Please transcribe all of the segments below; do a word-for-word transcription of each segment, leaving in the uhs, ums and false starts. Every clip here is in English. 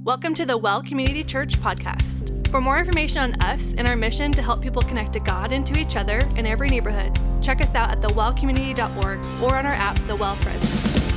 Welcome to the Well Community Church podcast. For more information on us and our mission to help people connect to God and to each other in every neighborhood, check us out at the well community dot org or on our app, The Well Friends.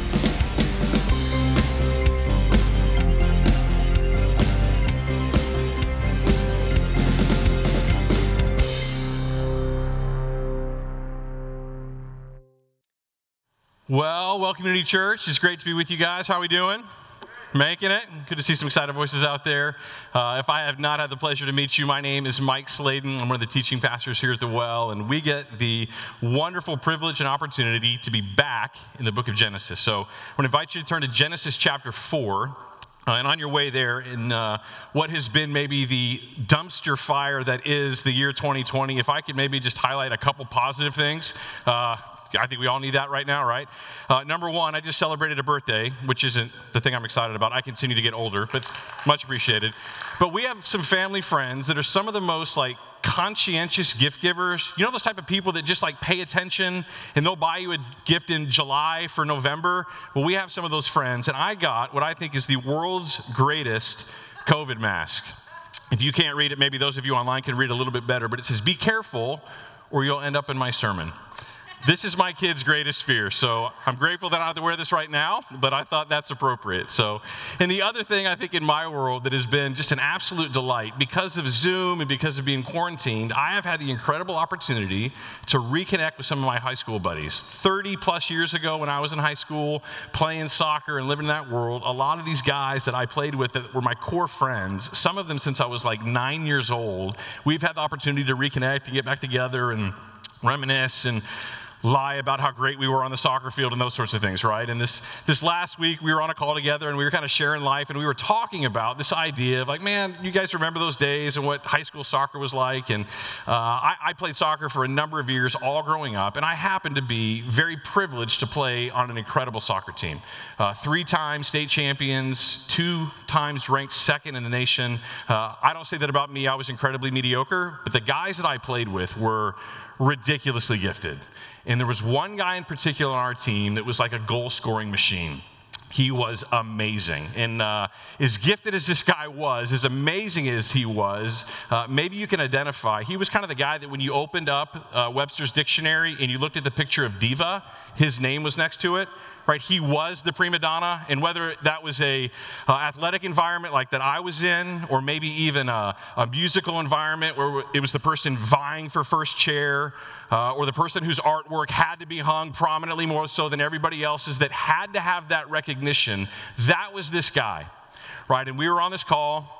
Well, Well Community Church, it's great to be with you guys. How are we doing? Making it? Good to see some excited voices out there. Uh, if I have not had the pleasure to meet you, my name is Mike Sladen. I'm one of the teaching pastors here at the Well, and we get the wonderful privilege and opportunity to be back in the book of Genesis. So I want to invite you to turn to Genesis chapter four. Uh, and on your way there, in uh, what has been maybe the dumpster fire that is the year twenty twenty, if I could maybe just highlight a couple positive things. Uh, I think we all need that right now, right? Uh, number one, I just celebrated a birthday, which isn't the thing I'm excited about. I continue to get older, but much appreciated. But we have some family friends that are some of the most like conscientious gift givers. You know those type of people that just like pay attention and they'll buy you a gift in July for November? Well, we have some of those friends, and I got what I think is the world's greatest COVID mask. If you can't read it, maybe those of you online can read a little bit better, but it says, "Be careful or you'll end up in my sermon." This is my kid's greatest fear, so I'm grateful that I don't have to wear this right now, but I thought that's appropriate. So, and the other thing I think in my world that has been just an absolute delight, because of Zoom and because of being quarantined, I have had the incredible opportunity to reconnect with some of my high school buddies. thirty plus years ago when I was in high school, playing soccer and living in that world, a lot of these guys that I played with that were my core friends, some of them since I was like nine years old, we've had the opportunity to reconnect and get back together and reminisce and lie about how great we were on the soccer field and those sorts of things, right? And this this last week, we were on a call together, and we were kind of sharing life, and we were talking about this idea of like, man, you guys remember those days and what high school soccer was like? And uh, I, I played soccer for a number of years, all growing up, and I happened to be very privileged to play on an incredible soccer team. Uh, three-time state champions, two times ranked second in the nation. Uh, I don't say that about me. I was incredibly mediocre, but the guys that I played with were ridiculously gifted. And there was one guy in particular on our team that was like a goal-scoring machine. He was amazing. And uh, as gifted as this guy was, as amazing as he was, uh, maybe you can identify, he was kind of the guy that when you opened up uh, Webster's dictionary and you looked at the picture of diva, his name was next to it. Right, he was the prima donna, and whether that was a uh, athletic environment like that I was in, or maybe even a, a musical environment where it was the person vying for first chair, uh, or the person whose artwork had to be hung prominently more so than everybody else's that had to have that recognition, that was this guy, right? And we were on this call,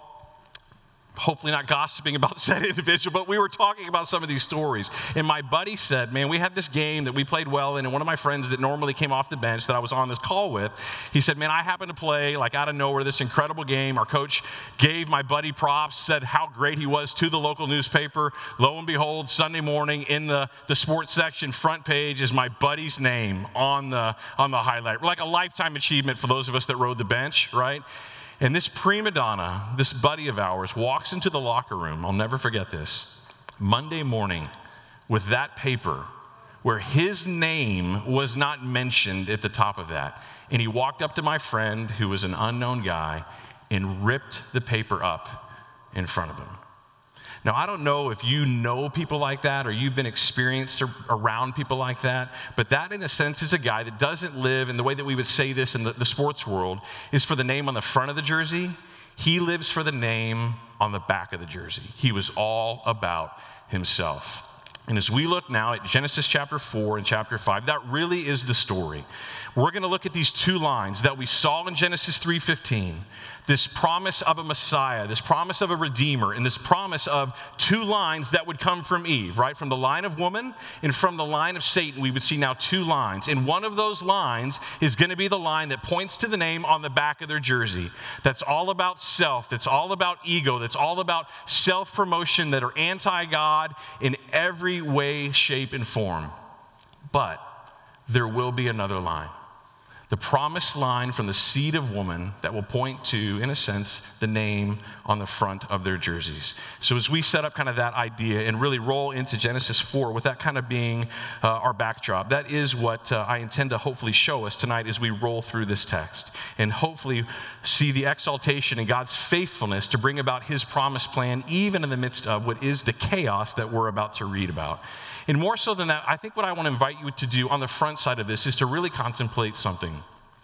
hopefully not gossiping about said individual, but we were talking about some of these stories. And my buddy said, man, we had this game that we played well in, and one of my friends that normally came off the bench that I was on this call with, he said, man, I happened to play like out of nowhere this incredible game. Our coach gave my buddy props, said how great he was to the local newspaper. Lo and behold, Sunday morning in the, the sports section, front page is my buddy's name on the, on the highlight. Like a lifetime achievement for those of us that rode the bench, right? And this prima donna, this buddy of ours, walks into the locker room, I'll never forget this, Monday morning with that paper where his name was not mentioned at the top of that. And he walked up to my friend, who was an unknown guy, and ripped the paper up in front of him. Now, I don't know if you know people like that or you've been experienced around people like that, but that, in a sense, is a guy that doesn't live in the way that we would say this in the, the sports world, is for the name on the front of the jersey. He lives for the name on the back of the jersey. He was all about himself. And as we look now at Genesis chapter four and chapter five, that really is the story. We're going to look at these two lines that we saw in Genesis three fifteen, this promise of a Messiah, this promise of a Redeemer, and this promise of two lines that would come from Eve, right? From the line of woman and from the line of Satan, we would see now two lines. And one of those lines is going to be the line that points to the name on the back of their jersey. That's all about self, that's all about ego, that's all about self-promotion, that are anti-God in every way, shape, and form. But there will be another line. the promised line from the seed of woman that will point to, in a sense, the name on the front of their jerseys. So as we set up kind of that idea and really roll into Genesis four with that kind of being uh, our backdrop, that is what uh, I intend to hopefully show us tonight as we roll through this text and hopefully see the exaltation in God's faithfulness to bring about his promised plan even in the midst of what is the chaos that we're about to read about. And more so than that, I think what I want to invite you to do on the front side of this is to really contemplate something.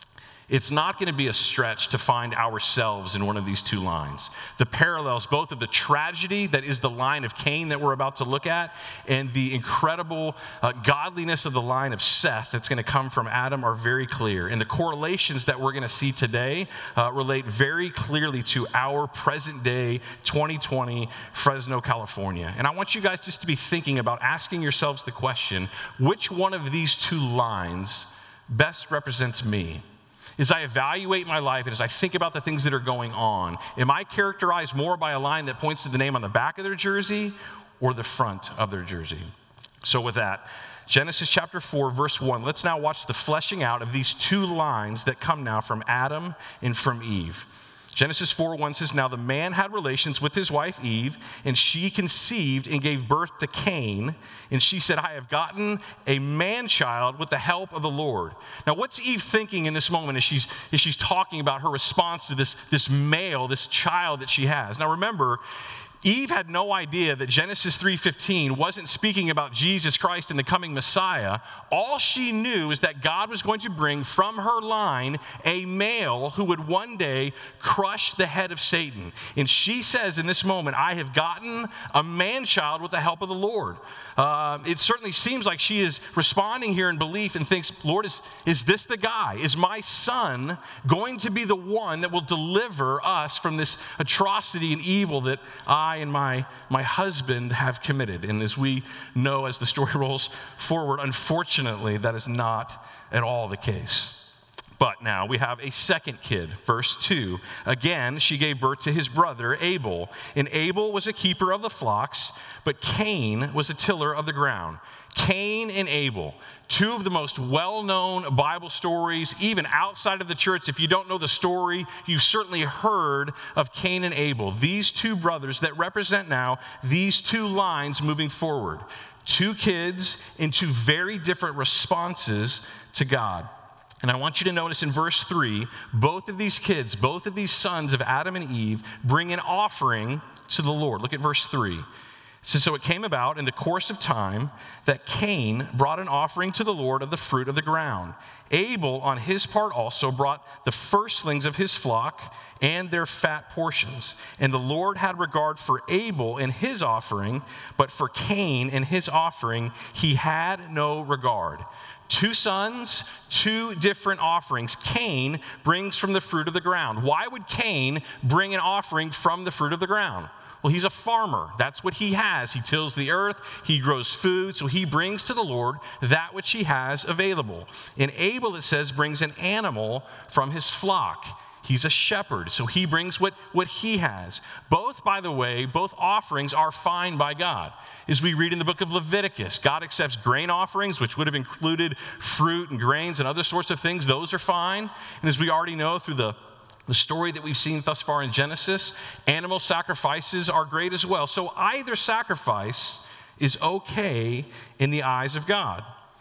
It's not going to be a stretch to find ourselves in one of these two lines. The parallels, both of the tragedy that is the line of Cain that we're about to look at, and the incredible uh, godliness of the line of Seth that's going to come from Adam are very clear. And the correlations that we're going to see today uh, relate very clearly to our present day twenty twenty Fresno, California. And I want you guys just to be thinking about asking yourselves the question, which one of these two lines best represents me? As I evaluate my life and as I think about the things that are going on, am I characterized more by a line that points to the name on the back of their jersey or the front of their jersey? So with that, Genesis chapter four, verse one, let's now watch the fleshing out of these two lines that come now from Adam and from Eve. Genesis four one says, now the man had relations with his wife Eve, and she conceived and gave birth to Cain. And she said, I have gotten a man-child with the help of the Lord. Now, what's Eve thinking in this moment as she's, as she's talking about her response to this, this male, this child that she has? Now, remember, Eve had no idea that Genesis three fifteen wasn't speaking about Jesus Christ and the coming Messiah. All she knew is that God was going to bring from her line a male who would one day crush the head of Satan. And she says in this moment, I have gotten a man-child with the help of the Lord. Uh, it certainly seems like she is responding here in belief and thinks, Lord, is, is this the guy? Is my son going to be the one that will deliver us from this atrocity and evil that I and my, my husband have committed? And as we know, as the story rolls forward, unfortunately, that is not at all the case. But now we have a second kid, verse two. Again, she gave birth to his brother, Abel. And Abel was a keeper of the flocks, but Cain was a tiller of the ground. Cain and Abel, two of the most well-known Bible stories, even outside of the church. If you don't know the story, you've certainly heard of Cain and Abel. These two brothers that represent now these two lines moving forward. Two kids in two very different responses to God. And I want you to notice in verse three, both of these kids, both of these sons of Adam and Eve bring an offering to the Lord. Look at verse three. It says, so it came about in the course of time that Cain brought an offering to the Lord of the fruit of the ground. Abel, on his part also, brought the firstlings of his flock and their fat portions. And the Lord had regard for Abel and his offering, but for Cain and his offering he had no regard. Two sons, two different offerings. Cain brings from the fruit of the ground. Why would Cain bring an offering from the fruit of the ground? Well, he's a farmer. That's what he has. He tills the earth. He grows food. So he brings to the Lord that which he has available. And Abel, it says, brings an animal from his flock. He's a shepherd, so he brings what, what he has. Both, by the way, both offerings are fine by God. As we read in the book of Leviticus, God accepts grain offerings, which would have included fruit and grains and other sorts of things. Those are fine. And as we already know through the, the story that we've seen thus far in Genesis, animal sacrifices are great as well. So either sacrifice is okay in the eyes of God.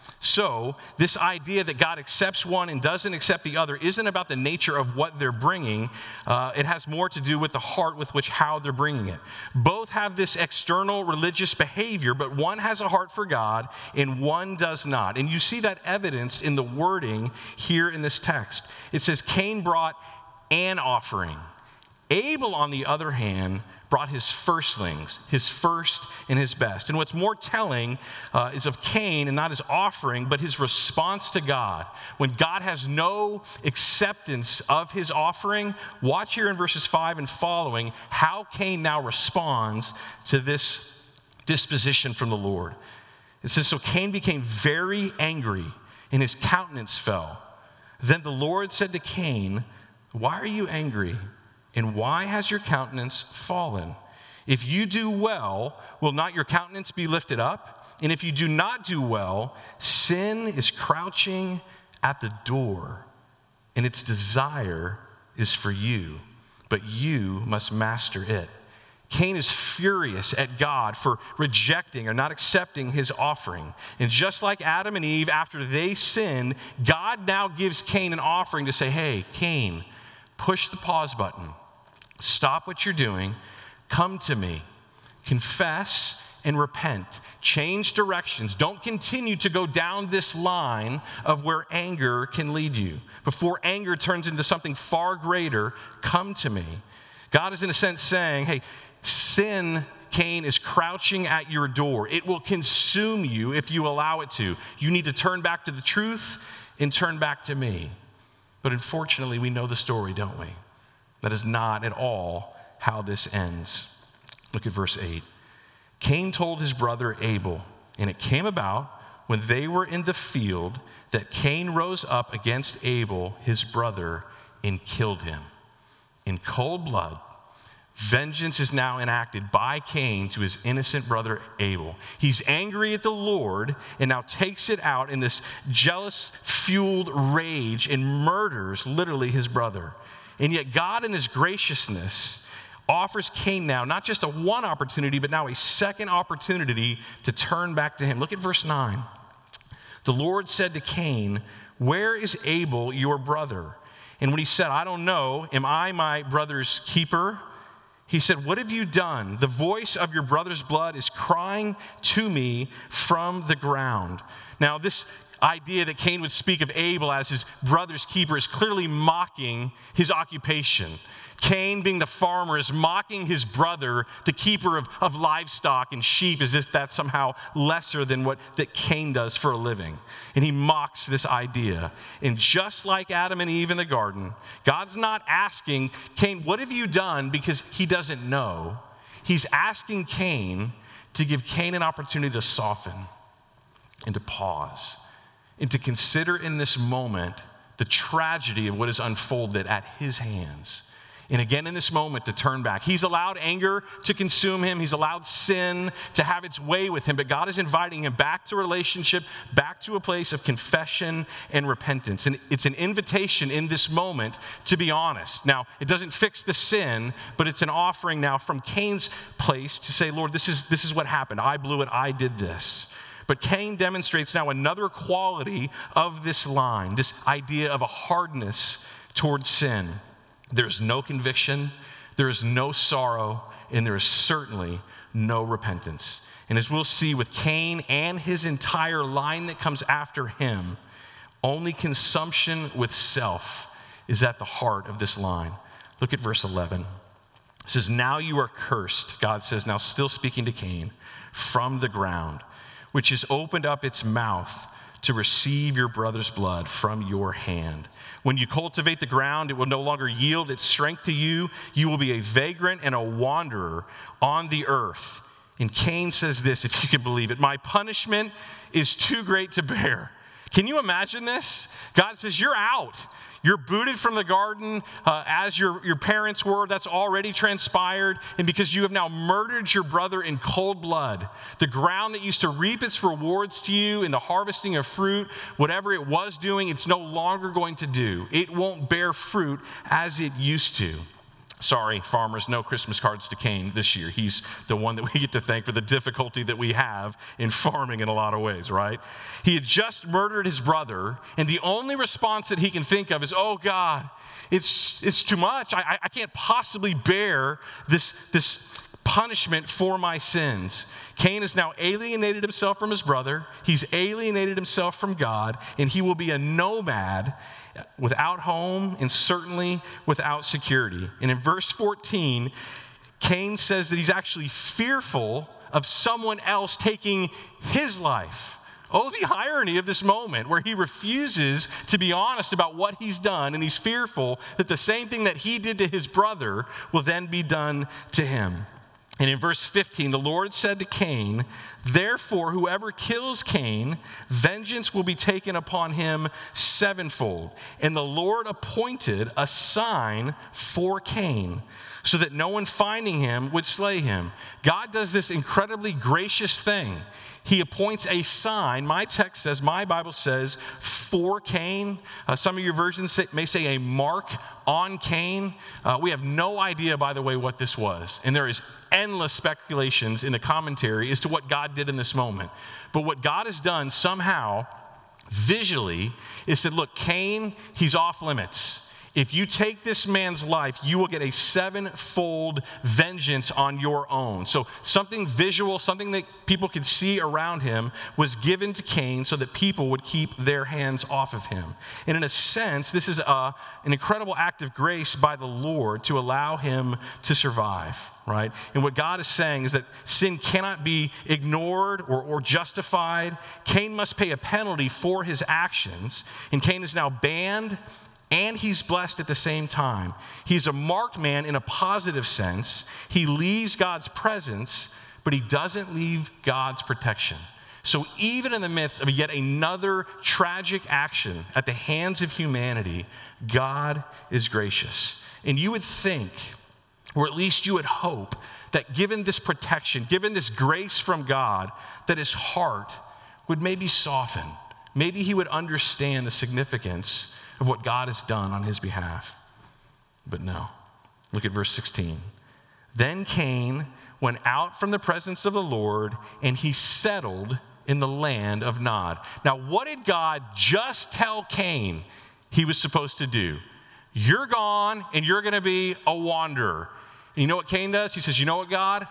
So this idea that God accepts one and doesn't accept the other isn't about the nature of what they're bringing. Uh, it has more to do with the heart with which how they're bringing it. Both have this external religious behavior, but one has a heart for God and one does not. And you see that evidenced in the wording here in this text. It says Cain brought an offering. Abel, on the other hand, brought his firstlings, his first and his best. And what's more telling uh, is of Cain, and not his offering, but his response to God. When God has no acceptance of his offering, watch here in verses five and following how Cain now responds to this disposition from the Lord. It says, so Cain became very angry, and his countenance fell. Then the Lord said to Cain, why are you angry? And why has your countenance fallen? If you do well, will not your countenance be lifted up? And if you do not do well, sin is crouching at the door, and its desire is for you, but you must master it. Cain is furious at God for rejecting or not accepting his offering. And just like Adam and Eve, after they sinned, God now gives Cain an offering to say, hey, Cain, push the pause button. Stop what you're doing. Come to me. Confess and repent. Change directions. Don't continue to go down this line of where anger can lead you. Before anger turns into something far greater, come to me. God is in a sense saying, hey, sin, Cain, is crouching at your door. It will consume you if you allow it to. You need to turn back to the truth and turn back to me. But unfortunately, we know the story, don't we? That is not at all how this ends. Look at verse eight. Cain told his brother Abel, and it came about when they were in the field that Cain rose up against Abel, his brother, and killed him. In cold blood, vengeance is now enacted by Cain to his innocent brother Abel. He's angry at the Lord and now takes it out in this jealous-fueled rage and murders literally his brother. And yet God in his graciousness offers Cain now not just a one opportunity, but now a second opportunity to turn back to him. Look at verse nine. The Lord said to Cain, where is Abel, your brother? And when he said, I don't know, am I my brother's keeper? He said, what have you done? The voice of your brother's blood is crying to me from the ground. Now, this idea that Cain would speak of Abel as his brother's keeper is clearly mocking his occupation. Cain, being the farmer, is mocking his brother, the keeper of, of livestock and sheep, as if that's somehow lesser than what that Cain does for a living. And he mocks this idea. And just like Adam and Eve in the garden, God's not asking Cain, what have you done? Because he doesn't know. He's asking Cain to give Cain an opportunity to soften and to pause and to consider in this moment the tragedy of what is unfolded at his hands. And again, in this moment, to turn back. He's allowed anger to consume him. He's allowed sin to have its way with him. But God is inviting him back to relationship, back to a place of confession and repentance. And it's an invitation in this moment to be honest. Now, it doesn't fix the sin, but it's an offering now from Cain's place to say, Lord, this is, this is what happened. I blew it. I did this. But Cain demonstrates now another quality of this line, this idea of a hardness towards sin. There's no conviction, there is no sorrow, and there is certainly no repentance. And as we'll see with Cain and his entire line that comes after him, only consumption with self is at the heart of this line. Look at verse eleven. It says, now you are cursed, God says, now still speaking to Cain, from the ground, which has opened up its mouth to receive your brother's blood from your hand. When you cultivate the ground, it will no longer yield its strength to you. You will be a vagrant and a wanderer on the earth. And Cain says this, if you can believe it, my punishment is too great to bear. Can you imagine this? God says, you're out. You're booted from the garden uh, as your, your parents were. That's already transpired. And because you have now murdered your brother in cold blood, the ground that used to reap its rewards to you in the harvesting of fruit, whatever it was doing, it's no longer going to do. It won't bear fruit as it used to. Sorry, farmers, no Christmas cards to Cain this year. He's the one that we get to thank for the difficulty that we have in farming in a lot of ways, right? He had just murdered his brother, and the only response that he can think of is, oh God, it's it's too much. I, I can't possibly bear this, this punishment for my sins. Cain has now alienated himself from his brother. He's alienated himself from God, and he will be a nomad without home and certainly without security. And in verse fourteen, Cain says that he's actually fearful of someone else taking his life. Oh, the irony of this moment where he refuses to be honest about what he's done, and he's fearful that the same thing that he did to his brother will then be done to him. And in verse fifteen, the Lord said to Cain, therefore, whoever kills Cain, vengeance will be taken upon him sevenfold. And the Lord appointed a sign for Cain, so that no one finding him would slay him. God does this incredibly gracious thing. He appoints a sign. My text says, my Bible says, for Cain. Uh, some of your versions say, may say a mark on Cain. Uh, we have no idea, by the way, what this was. And there is endless speculations in the commentary as to what God did in this moment. But what God has done somehow, visually, is said, look, Cain, he's off limits. If you take this man's life, you will get a sevenfold vengeance on your own. So something visual, something that people could see around him was given to Cain so that people would keep their hands off of him. And in a sense, this is a, an incredible act of grace by the Lord to allow him to survive, right? And what God is saying is that sin cannot be ignored or, or justified. Cain must pay a penalty for his actions, and Cain is now banned and he's blessed at the same time. He's a marked man in a positive sense. He leaves God's presence, but he doesn't leave God's protection. So even in the midst of yet another tragic action at the hands of humanity, God is gracious. And you would think, or at least you would hope, that given this protection, given this grace from God, that his heart would maybe soften. Maybe he would understand the significance of what God has done on his behalf. But no. Look at verse sixteen. Then Cain went out from the presence of the Lord, and he settled in the land of Nod. Now, what did God just tell Cain he was supposed to do? You're gone, and you're going to be a wanderer. And you know what Cain does? He says, you know what, God?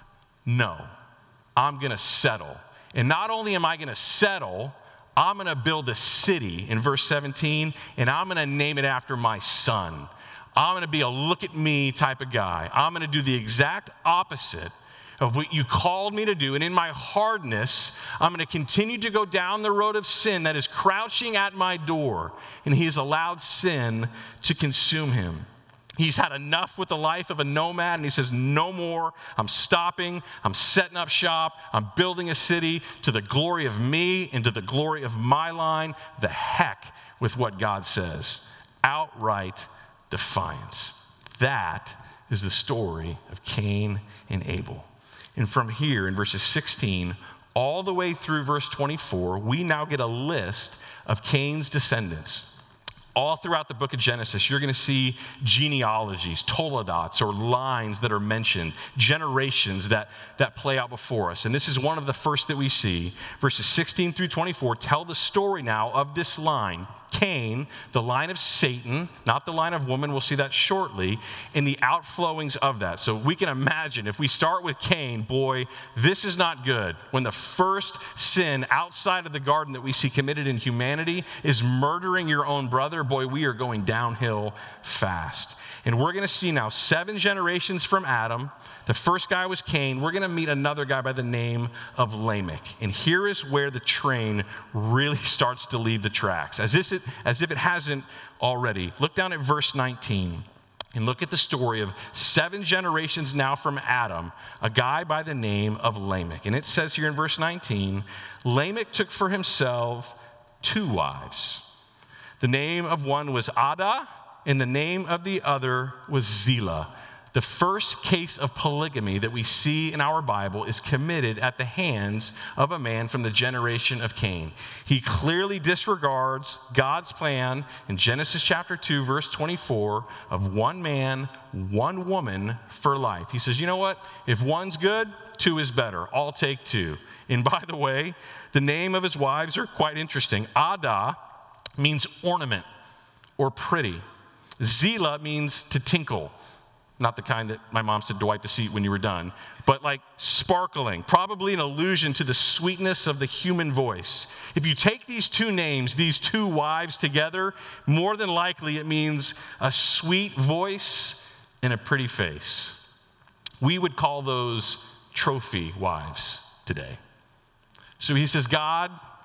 No, I'm going to settle. And not only am I going to settle, I'm going to build a city in verse seventeen, and I'm going to name it after my son. I'm going to be a look at me type of guy. I'm going to do the exact opposite of what you called me to do. And in my hardness, I'm going to continue to go down the road of sin that is crouching at my door. And he has allowed sin to consume him. He's had enough with the life of a nomad, and he says, no more. I'm stopping. I'm setting up shop. I'm building a city to the glory of me and to the glory of my line. The heck with what God says. Outright defiance. That is the story of Cain and Abel. And from here in verses sixteen all the way through verse twenty-four, we now get a list of Cain's descendants. All throughout the book of Genesis, you're going to see genealogies, toledots, or lines that are mentioned, generations that, that play out before us. And this is one of the first that we see. Verses sixteen through twenty-four tell the story now of this line. Cain, the line of Satan, not the line of woman, we'll see that shortly, and the outflowings of that. So we can imagine if we start with Cain, boy, this is not good. When the first sin outside of the garden that we see committed in humanity is murdering your own brother, boy, we are going downhill fast. And we're going to see now seven generations from Adam. The first guy was Cain. We're going to meet another guy by the name of Lamech. And here is where the train really starts to leave the tracks, as if it, as if it hasn't already. Look down at verse nineteen and look at the story of seven generations now from Adam, a guy by the name of Lamech. And it says here in verse nineteen, Lamech took for himself two wives. The name of one was Adah, and the name of the other was Zillah. The first case of polygamy that we see in our Bible is committed at the hands of a man from the generation of Cain. He clearly disregards God's plan in Genesis chapter two, verse twenty-four, of one man, one woman for life. He says, you know what? If one's good, two is better. I'll take two. And by the way, the name of his wives are quite interesting. Adah means ornament or pretty. Zillah means to tinkle. Not the kind that my mom said to wipe the seat when you were done, but like sparkling, probably an allusion to the sweetness of the human voice. If you take these two names, these two wives together, more than likely it means a sweet voice and a pretty face. We would call those trophy wives today. So he says, God,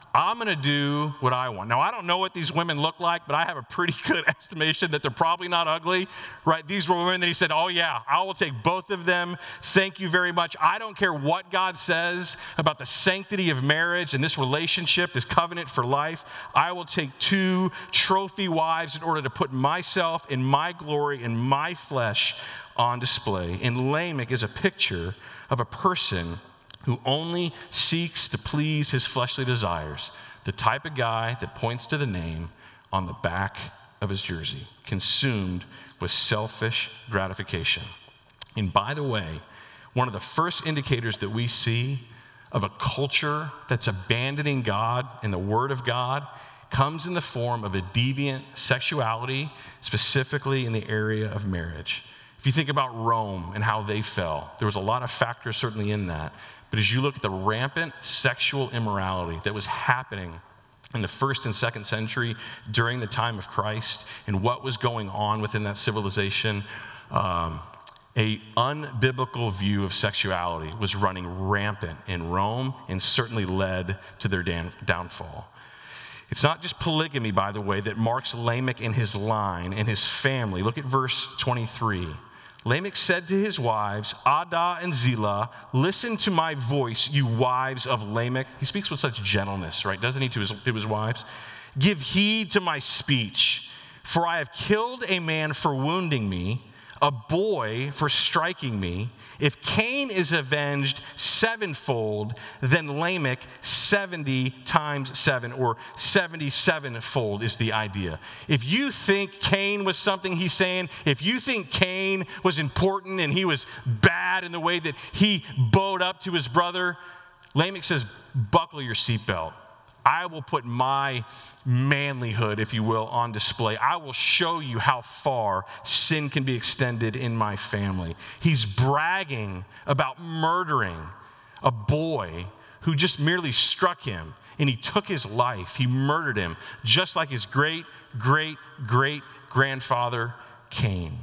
I'm going to do what I want. Now, I don't know what these women look like, but I have a pretty good estimation that they're probably not ugly, right? These were women that he said, oh, yeah, I will take both of them. Thank you very much. I don't care what God says about the sanctity of marriage and this relationship, this covenant for life. I will take two trophy wives in order to put myself and my glory and my flesh on display. And Lamech is a picture of a person who only seeks to please his fleshly desires, the type of guy that points to the name on the back of his jersey, consumed with selfish gratification. And by the way, one of the first indicators that we see of a culture that's abandoning God and the Word of God comes in the form of a deviant sexuality, specifically in the area of marriage. If you think about Rome and how they fell, there was a lot of factors certainly in that. But as you look at the rampant sexual immorality that was happening in the first and second century during the time of Christ and what was going on within that civilization, um, a unbiblical view of sexuality was running rampant in Rome and certainly led to their down, downfall. It's not just polygamy, by the way, that marks Lamech and his line and his family. Look at verse twenty-three. Lamech said to his wives, Adah and Zillah, listen to my voice, you wives of Lamech. He speaks with such gentleness, right? Doesn't he, to his, to his wives? Give heed to my speech, for I have killed a man for wounding me, a boy for striking me. If Cain is avenged sevenfold, then Lamech seventy times seven, or seventy-seven-fold is the idea. If you think Cain was something, he's saying, if you think Cain was important and he was bad in the way that he bowed up to his brother, Lamech says, buckle your seatbelt. I will put my manlyhood, if you will, on display. I will show you how far sin can be extended in my family. He's bragging about murdering a boy who just merely struck him, and he took his life. He murdered him, just like his great, great, great grandfather Cain.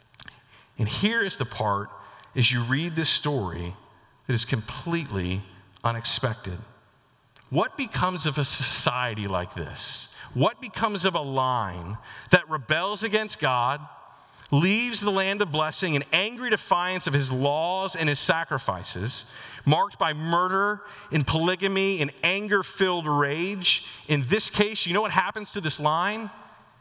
And here is the part, as you read this story, that is completely unexpected. What becomes of a society like this? What becomes of a line that rebels against God, leaves the land of blessing in angry defiance of his laws and his sacrifices, marked by murder and polygamy and anger-filled rage? In this case, you know what happens to this line?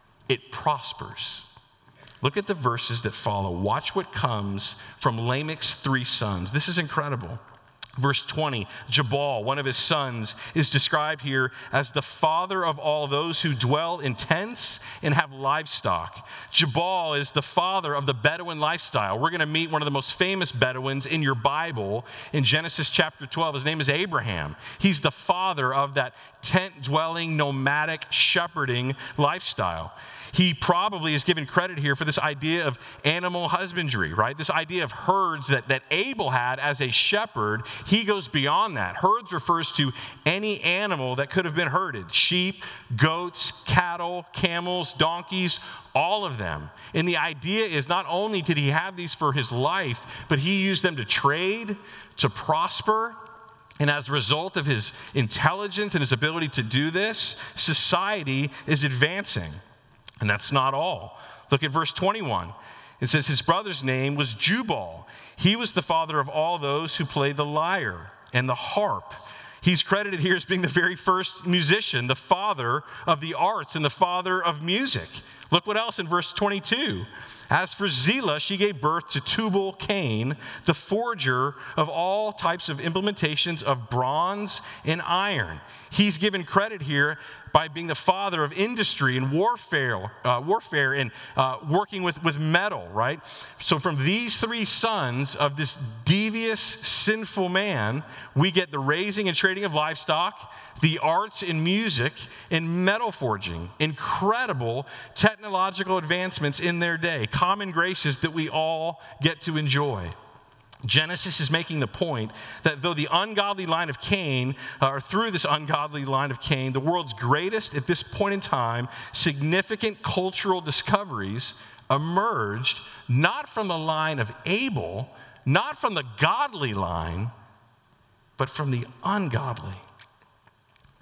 It prospers. Look at the verses that follow. Watch what comes from Lamech's three sons. This is incredible. Verse twenty, Jabal, one of his sons, is described here as the father of all those who dwell in tents and have livestock. Jabal is the father of the Bedouin lifestyle. We're going to meet one of the most famous Bedouins in your Bible in Genesis chapter twelve. His name is Abraham. He's the father of that tent-dwelling, nomadic, shepherding lifestyle. He probably is given credit here for this idea of animal husbandry, right? This idea of herds that, that Abel had as a shepherd. He goes beyond that. Herds refers to any animal that could have been herded. Sheep, goats, cattle, camels, donkeys, all of them. And the idea is not only did he have these for his life, but he used them to trade, to prosper. And as a result of his intelligence and his ability to do this, society is advancing. And that's not all. Look at verse twenty-one. It says his brother's name was Jubal. He was the father of all those who play the lyre and the harp. He's credited here as being the very first musician, the father of the arts and the father of music. Look what else in verse twenty-two. As for Zillah, she gave birth to Tubal-Cain, the forger of all types of implementations of bronze and iron. He's given credit here by being the father of industry and warfare, uh, warfare and uh, working with, with metal, right? So from these three sons of this devious, sinful man, we get the raising and trading of livestock, the arts and music, and metal forging. Incredible technological advancements in their day, common graces that we all get to enjoy. Genesis is making the point that though the ungodly line of Cain, or through this ungodly line of Cain, the world's greatest, at this point in time, significant cultural discoveries emerged not from the line of Abel, not from the godly line, but from the ungodly.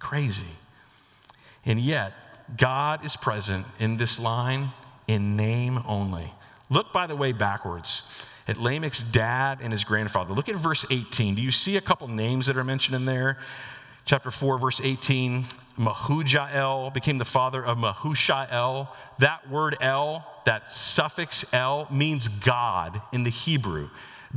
Crazy. And yet, God is present in this line in name only. Look, by the way, backwards at Lamech's dad and his grandfather. Look at verse eighteen. Do you see a couple names that are mentioned in there? Chapter four, verse eighteen, Mehujael became the father of Mehushael. That word El, that suffix El, means God in the Hebrew.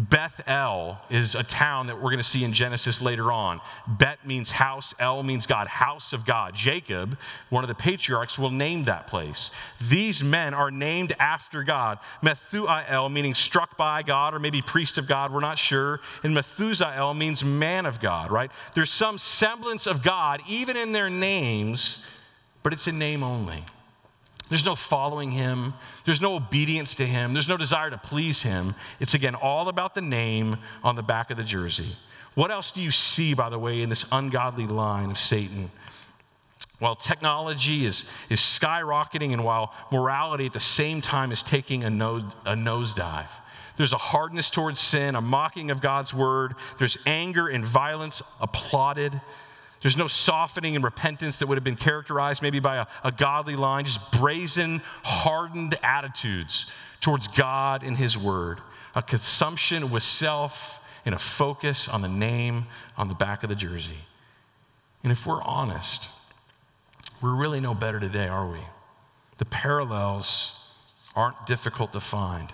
Beth-El is a town that we're going to see in Genesis later on. Bet means house, El means God, house of God. Jacob, one of the patriarchs, will name that place. These men are named after God. Methuel meaning struck by God or maybe priest of God, we're not sure. And Methusael means man of God, right? There's some semblance of God even in their names, but it's in name only. There's no following him. There's no obedience to him. There's no desire to please him. It's, again, all about the name on the back of the jersey. What else do you see, by the way, in this ungodly line of Satan? While technology is, is skyrocketing and while morality at the same time is taking a, nose, a nosedive, there's a hardness towards sin, a mocking of God's word. There's anger and violence applauded. There's no softening and repentance that would have been characterized maybe by a, a godly line, just brazen, hardened attitudes towards God and his word, a consumption with self and a focus on the name on the back of the jersey. And if we're honest, we're really no better today, are we? The parallels aren't difficult to find.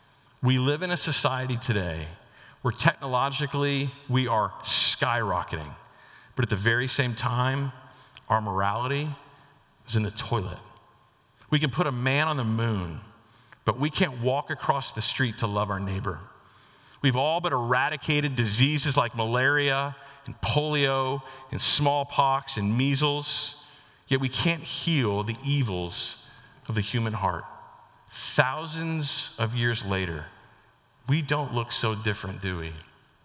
We live in a society today where technologically we are skyrocketing. But at the very same time, our morality is in the toilet. We can put a man on the moon, but we can't walk across the street to love our neighbor. We've all but eradicated diseases like malaria and polio and smallpox and measles, yet we can't heal the evils of the human heart. Thousands of years later, we don't look so different, do we?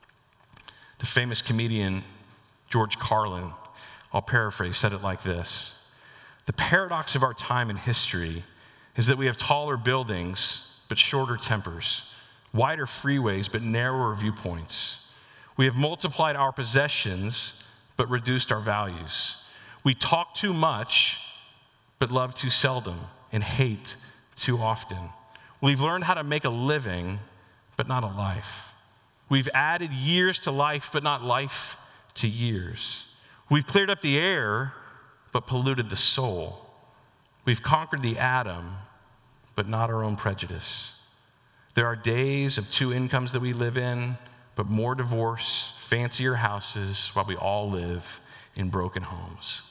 The famous comedian George Carlin, I'll paraphrase, said it like this: the paradox of our time in history is that we have taller buildings but shorter tempers, wider freeways but narrower viewpoints. We have multiplied our possessions but reduced our values. We talk too much but love too seldom and hate too often. We've learned how to make a living but not a life. We've added years to life but not life to years. We've cleared up the air, but polluted the soul. We've conquered the atom, but not our own prejudice. There are days of two incomes that we live in, but more divorce, fancier houses, while we all live in broken homes.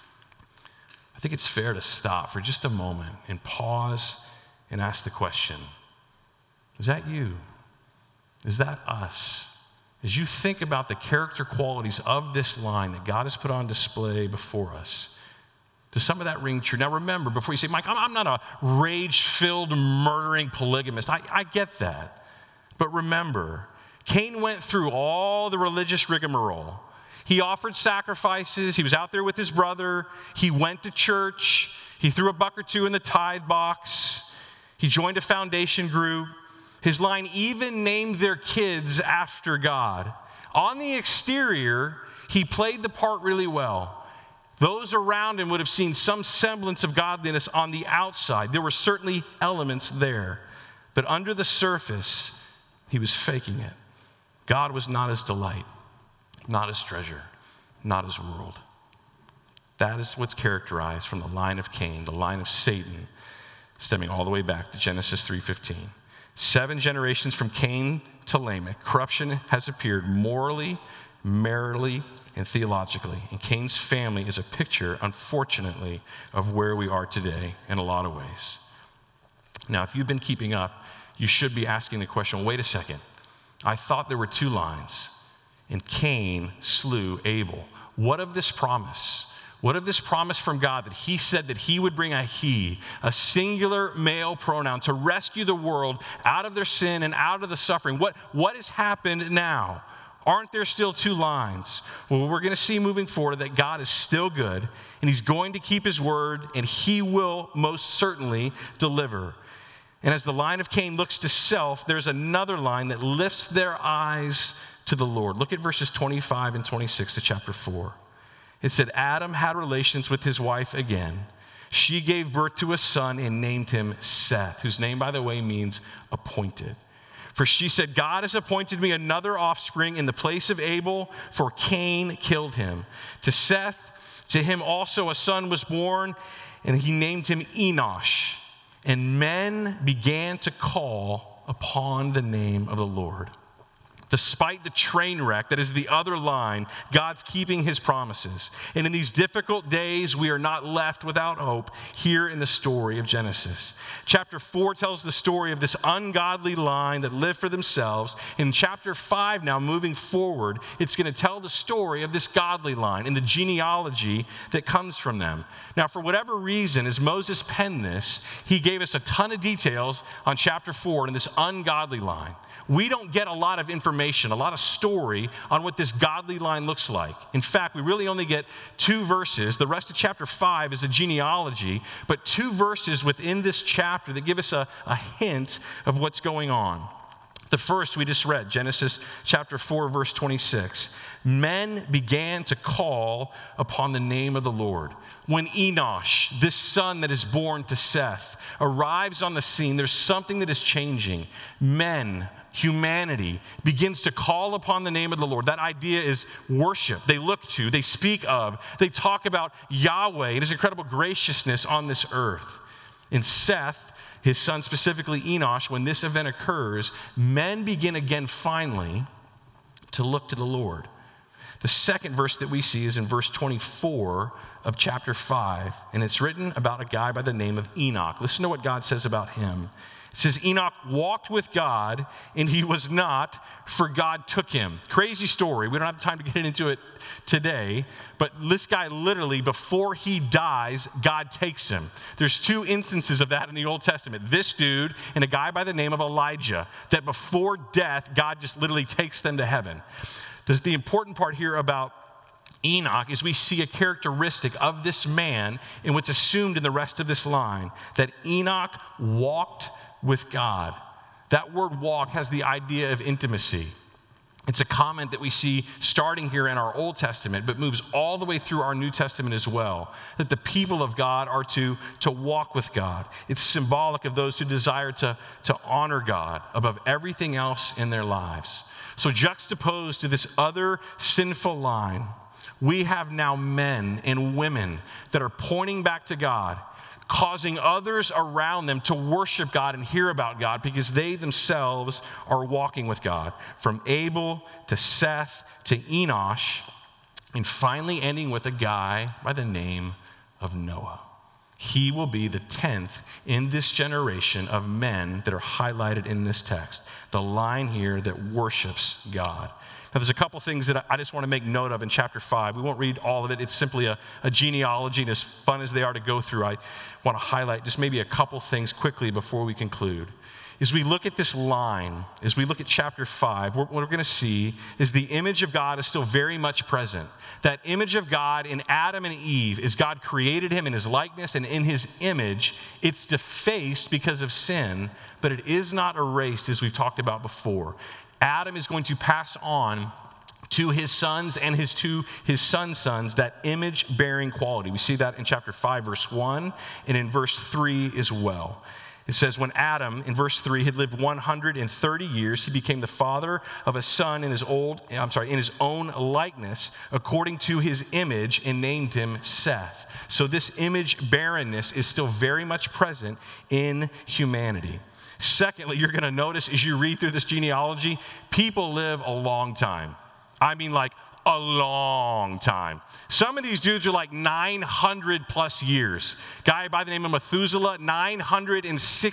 I think it's fair to stop for just a moment and pause and ask the question, is that you? Is that us? As you think about the character qualities of this line that God has put on display before us, does some of that ring true? Now remember, before you say, Mike, I'm, I'm not a rage-filled, murdering polygamist. I, I get that. But remember, Cain went through all the religious rigmarole. He offered sacrifices. He was out there with his brother. He went to church. He threw a buck or two in the tithe box. He joined a foundation group. His line even named their kids after God. On the exterior, he played the part really well. Those around him would have seen some semblance of godliness on the outside. There were certainly elements there. But under the surface, he was faking it. God was not his delight, not his treasure, not his world. That is what's characterized from the line of Cain, the line of Satan, stemming all the way back to Genesis three fifteen. Seven generations from Cain to Lamech, corruption has appeared morally, maritally, and theologically. And Cain's family is a picture, unfortunately, of where we are today in a lot of ways. Now, if you've been keeping up, you should be asking the question, wait a second. I thought there were two lines, and Cain slew Abel. What of this promise? What of this promise from God that he said that he would bring a he, a singular male pronoun, to rescue the world out of their sin and out of the suffering? What, what has happened now? Aren't there still two lines? Well, we're going to see moving forward that God is still good, and he's going to keep his word, and he will most certainly deliver. And as the line of Cain looks to self, there's another line that lifts their eyes to the Lord. Look at verses twenty-five and twenty-six to chapter four. It said, Adam had relations with his wife again. She gave birth to a son and named him Seth, whose name, by the way, means appointed. For she said, God has appointed me another offspring in the place of Abel, for Cain killed him. To Seth, to him also a son was born, and he named him Enosh. And men began to call upon the name of the Lord. Despite the train wreck that is the other line, God's keeping his promises. And in these difficult days, we are not left without hope here in the story of Genesis. Chapter four tells the story of this ungodly line that lived for themselves. In chapter five, now moving forward, it's going to tell the story of this godly line and the genealogy that comes from them. Now, for whatever reason, as Moses penned this, he gave us a ton of details on chapter four and this ungodly line. We don't get a lot of information, a lot of story on what this godly line looks like. In fact, we really only get two verses. The rest of chapter five is a genealogy, but two verses within this chapter that give us a, a hint of what's going on. The first we just read, Genesis chapter four, verse twenty-six. Men began to call upon the name of the Lord. When Enosh, this son that is born to Seth, arrives on the scene, there's something that is changing. Men, humanity, begins to call upon the name of the Lord. That idea is worship. They look to, they speak of, they talk about Yahweh and his incredible graciousness on this earth. In Seth, his son specifically Enosh, when this event occurs, men begin again finally to look to the Lord. The second verse that we see is in verse twenty-four of chapter five, and it's written about a guy by the name of Enoch. Listen to what God says about him. It says, Enoch walked with God, and he was not, for God took him. Crazy story. We don't have time to get into it today, but this guy literally, before he dies, God takes him. There's two instances of that in the Old Testament. This dude and a guy by the name of Elijah, that before death, God just literally takes them to heaven. The, the important part here about Enoch is we see a characteristic of this man in what's assumed in the rest of this line, that Enoch walked with God. That word walk has the idea of intimacy. It's a comment that we see starting here in our Old Testament, but moves all the way through our New Testament as well, that the people of God are to, to walk with God. It's symbolic of those who desire to, to honor God above everything else in their lives. So juxtaposed to this other sinful line, we have now men and women that are pointing back to God, causing others around them to worship God and hear about God because they themselves are walking with God. From Abel to Seth to Enosh, and finally ending with a guy by the name of Noah. He will be the tenth in this generation of men that are highlighted in this text. The line here that worships God. Now, there's a couple things that I just want to make note of in chapter five. We won't read all of it. It's simply a, a genealogy, and as fun as they are to go through, I want to highlight just maybe a couple things quickly before we conclude. As we look at this line, as we look at chapter five, what we're going to see is the image of God is still very much present. That image of God in Adam and Eve, as God created him in his likeness and in his image, it's defaced because of sin, but it is not erased, as we've talked about before. Adam is going to pass on to his sons and his two his sons' sons that image-bearing quality. We see that in chapter five, verse one, and in verse three as well. It says, when Adam, in verse three, had lived one hundred thirty years, he became the father of a son in his old, I'm sorry, in his own likeness, according to his image, and named him Seth. So this image barrenness is still very much present in humanity. Secondly, you're going to notice as you read through this genealogy, people live a long time. I mean, like a long time. Some of these dudes are like nine hundred plus years. Guy by the name of Methuselah, nine hundred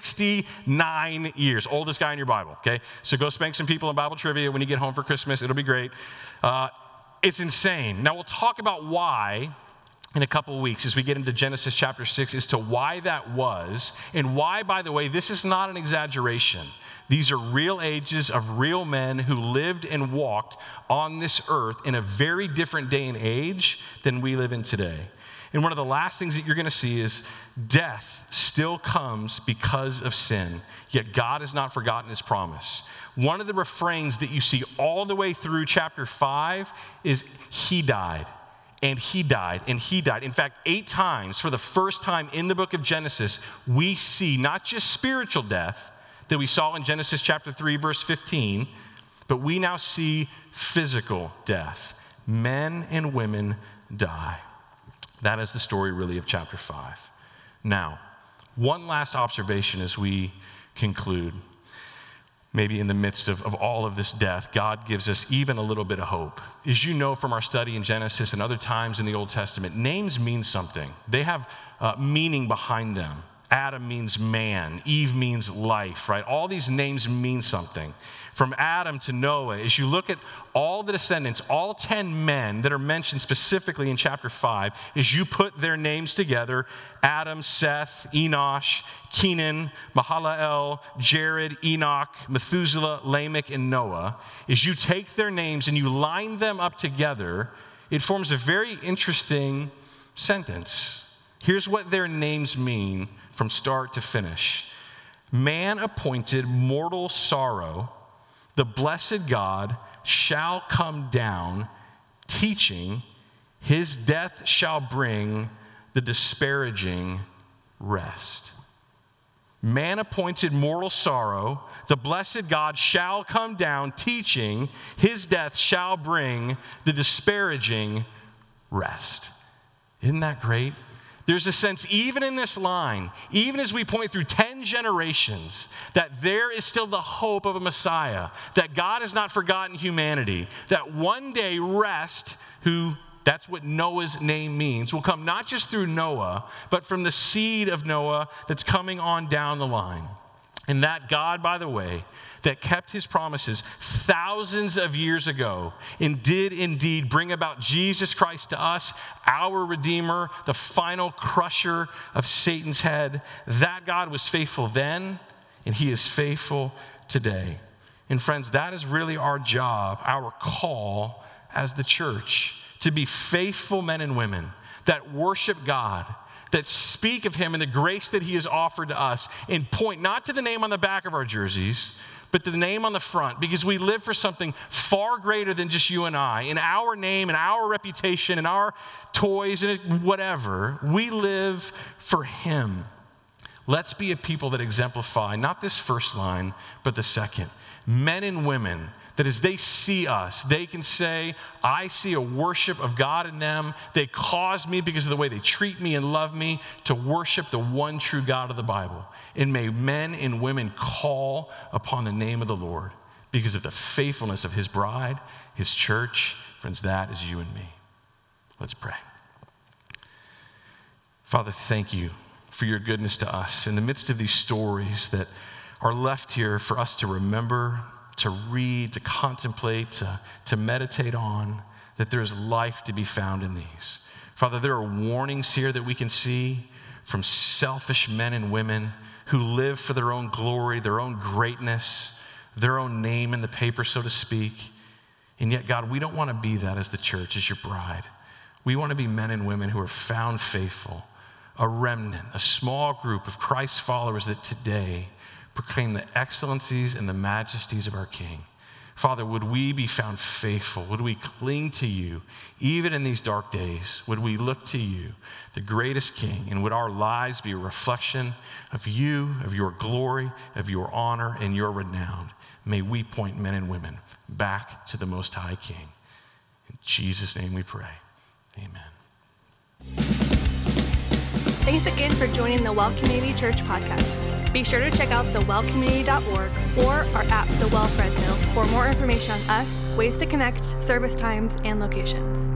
sixty-nine years. Oldest guy in your Bible, okay? So go spank some people in Bible trivia when you get home for Christmas. It'll be great. Uh, it's insane. Now, we'll talk about why in a couple of weeks as we get into Genesis chapter six as to why that was, and why, by the way, this is not an exaggeration. These are real ages of real men who lived and walked on this earth in a very different day and age than we live in today. And one of the last things that you're going to see is death still comes because of sin, yet God has not forgotten his promise. One of the refrains that you see all the way through chapter five is he died. and he died, and he died. In fact, eight times for the first time in the book of Genesis, we see not just spiritual death that we saw in Genesis chapter three, verse fifteen, but we now see physical death. Men and women die. That is the story really of chapter five. Now, one last observation as we conclude. Maybe in the midst of, of all of this death, God gives us even a little bit of hope. As you know from our study in Genesis and other times in the Old Testament, names mean something. They have uh, meaning behind them. Adam means man. Eve means life, right? All these names mean something. From Adam to Noah, as you look at all the descendants, all ten men that are mentioned specifically in chapter five, as you put their names together, Adam, Seth, Enosh, Kenan, Mahalalel, Jared, Enoch, Methuselah, Lamech, and Noah, as you take their names and you line them up together, it forms a very interesting sentence. Here's what their names mean from start to finish. Man appointed mortal sorrow, the blessed God shall come down, teaching, his death shall bring the disparaging rest. Man appointed mortal sorrow, the blessed God shall come down, teaching, his death shall bring the disparaging rest. Isn't that great? There's a sense, even in this line, even as we point through ten generations, that there is still the hope of a Messiah, that God has not forgotten humanity, that one day rest, who, that's what Noah's name means, will come not just through Noah, but from the seed of Noah that's coming on down the line. And that God, by the way, that kept his promises thousands of years ago and did indeed bring about Jesus Christ to us, our Redeemer, the final crusher of Satan's head. That God was faithful then, and he is faithful today. And friends, that is really our job, our call as the church, to be faithful men and women that worship God, that speak of him and the grace that he has offered to us, and point not to the name on the back of our jerseys, but the name on the front, because we live for something far greater than just you and I. In our name and our reputation and our toys and whatever, we live for him. Let's be a people that exemplify not this first line, but the second. Men and women that as they see us, they can say, I see a worship of God in them. They cause me, because of the way they treat me and love me, to worship the one true God of the Bible. And may men and women call upon the name of the Lord because of the faithfulness of his bride, his church. Friends, that is you and me. Let's pray. Father, thank you for your goodness to us in the midst of these stories that are left here for us to remember, to read, to contemplate, to, to meditate on, that there is life to be found in these. Father, there are warnings here that we can see from selfish men and women who live for their own glory, their own greatness, their own name in the paper, so to speak. And yet, God, we don't want to be that as the church, as your bride. We want to be men and women who are found faithful, a remnant, a small group of Christ's followers that today proclaim the excellencies and the majesties of our King. Father, would we be found faithful? Would we cling to you even in these dark days? Would we look to you, the greatest King, and would our lives be a reflection of you, of your glory, of your honor, and your renown? May we point men and women back to the Most High King. In Jesus' name we pray. Amen. Thanks again for joining the Well Community Church podcast. Be sure to check out the well community dot org or our app, The Well Fresno, for more information on us, ways to connect, service times, and locations.